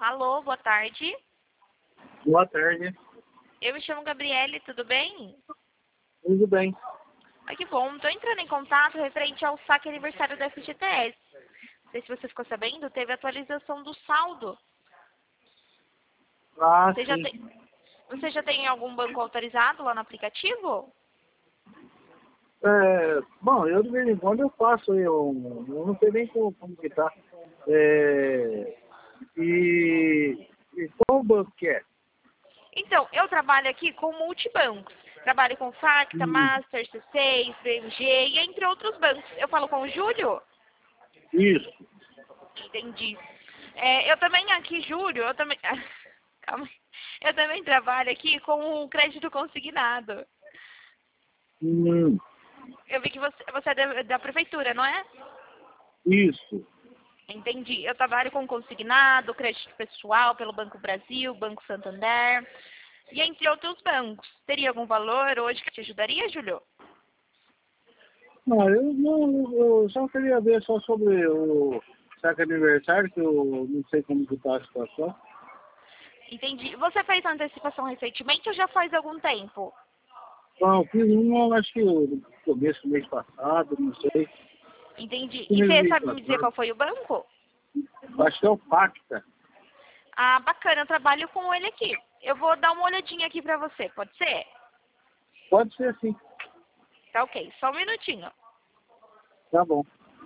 Alô, boa tarde. Boa tarde. Eu me chamo Gabriele, tudo bem? Tudo bem. Ai, que bom. Estou entrando em contato referente ao saque aniversário da FGTS. Não sei se você ficou sabendo, teve atualização do saldo. Ah, Você sim. você já tem algum banco autorizado lá no aplicativo? Bom, eu de vez em quando eu faço, eu não sei nem como que tá. É, e qual banco que é? Então, eu trabalho aqui com multibancos. Trabalho com Facta, Hum, Master, C6, BMG e entre outros bancos. Eu falo com o Júlio? Isso. Entendi. Eu também aqui, Júlio, eu também... Calma aí. Eu também trabalho aqui com o crédito consignado. Hum, Eu vi que você é da prefeitura, não é? isso. Entendi. Eu trabalho com consignado, crédito pessoal pelo Banco Brasil, Banco Santander e entre outros bancos. Teria algum valor hoje que te ajudaria, Júlio? Não, eu só queria ver só sobre o saque aniversário, que eu não sei como que tá a situação. Entendi. Você fez a antecipação recentemente ou já faz algum tempo? Bom, fiz um, acho que no começo do mês passado, não sei. Entendi. E Primeiro você mês sabe me dizer passado. qual foi o banco? Acho que é o Pacta. Ah, bacana. Eu trabalho com ele aqui. Eu vou dar uma olhadinha aqui pra você. Pode ser? Pode ser sim. Tá ok. Só um minutinho. Tá bom.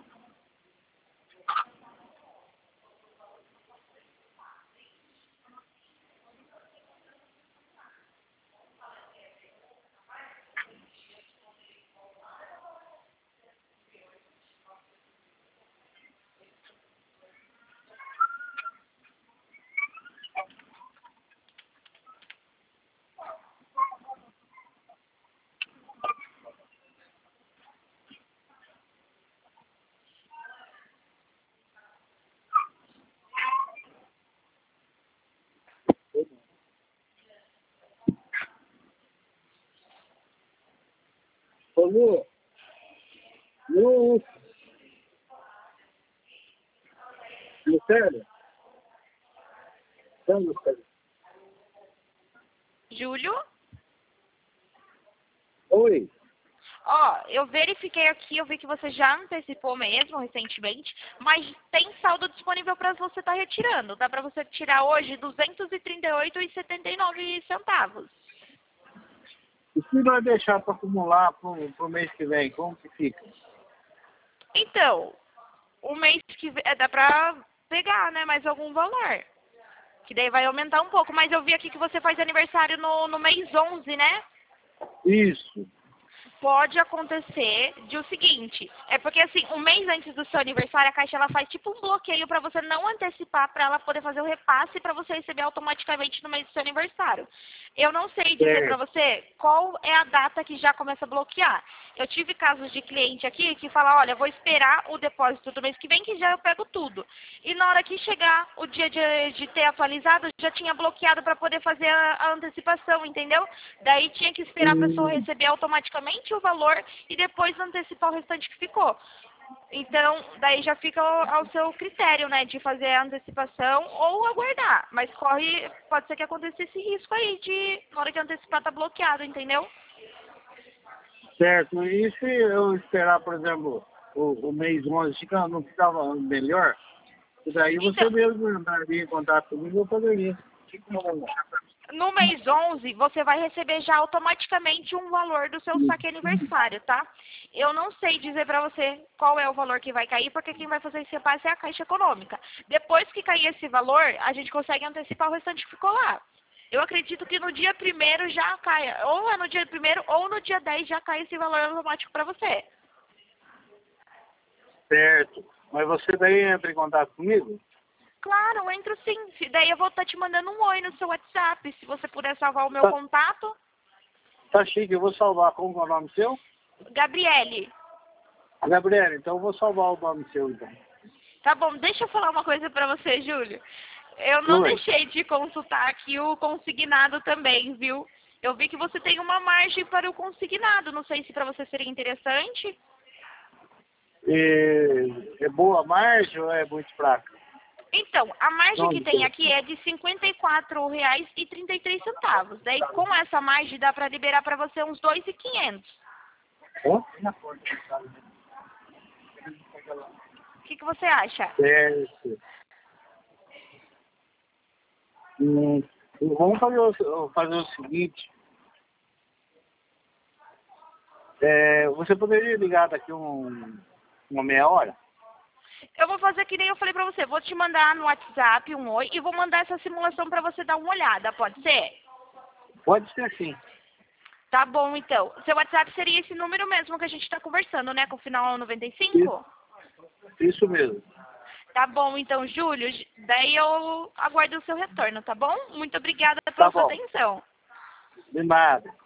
Ô, Lu, Lucélia? Então, Lucélia. Júlio? Oi. Ó, eu verifiquei aqui, eu vi que você já antecipou mesmo recentemente, mas tem saldo disponível para você estar retirando. Dá para você tirar hoje R$ 238,79. E se nós deixar para acumular pro mês que vem, como que fica? Então, o mês que vem, dá para pegar, né, mais algum valor. Que daí vai aumentar um pouco. Mas eu vi aqui que você faz aniversário no mês 11, né? Isso. Pode acontecer de o seguinte, é porque assim, um mês antes do seu aniversário, a Caixa ela faz tipo um bloqueio para você não antecipar, para ela poder fazer o repasse para você receber automaticamente no mês do seu aniversário. Eu não sei dizer para Certo. você qual é a data que já começa a bloquear. Eu tive casos de cliente aqui que fala, olha, vou esperar o depósito do mês que vem que já eu pego tudo. E na hora que chegar o dia de ter atualizado, já tinha bloqueado para poder fazer a antecipação, entendeu? Daí tinha que esperar a pessoa Hum, receber automaticamente o valor e depois antecipar o restante que ficou. Então, daí já fica ao seu critério, né, de fazer a antecipação ou aguardar. Mas pode ser que aconteça esse risco aí de, na hora que antecipar, tá bloqueado, entendeu? certo. E se eu esperar, por exemplo, o mês 11, não ficava melhor? E daí você Então, mesmo entraria em contato comigo, eu poderia. no mês 11, você vai receber já automaticamente um valor do seu saque aniversário, tá? Eu não sei dizer pra você qual é o valor que vai cair, porque quem vai fazer esse repasse é a Caixa Econômica. Depois que cair esse valor, a gente consegue antecipar o restante que ficou lá. Eu acredito que no dia 1º já caia, ou é no dia 1º ou no dia 10 já cai esse valor automático pra você. Certo. Mas você daí entra em contato comigo? Claro, eu entro sim. Daí eu vou estar te mandando um oi no seu WhatsApp. Se você puder salvar o meu Tá, contato, tá chique, eu vou salvar. Como que é o nome seu? Gabriele. Gabriela, então eu vou salvar o nome seu, então. Tá bom, deixa eu falar uma coisa pra você, Júlio. Eu não Oi. deixei de consultar aqui o consignado também, viu? Eu vi que você tem uma margem para o consignado. Não sei se para você seria interessante. É boa a margem ou é muito fraca? Então, a margem Não, que tem aqui é de R$ 54,33. Daí, com essa margem, dá para liberar para você uns 2.500. Ó, O que você acha? certo. Vamos fazer o seguinte. Você poderia ligar daqui uma meia hora? Eu vou fazer que nem eu falei pra você. Vou te mandar no WhatsApp um oi e vou mandar essa simulação pra você dar uma olhada. Pode ser? Pode ser sim. Tá bom, então. Seu WhatsApp seria esse número mesmo que a gente tá conversando, né? Com o final 95? Isso mesmo. Tá bom, então, Júlio. Daí eu aguardo o seu retorno, tá bom? Muito obrigada Tá pela sua bom. atenção. De nada.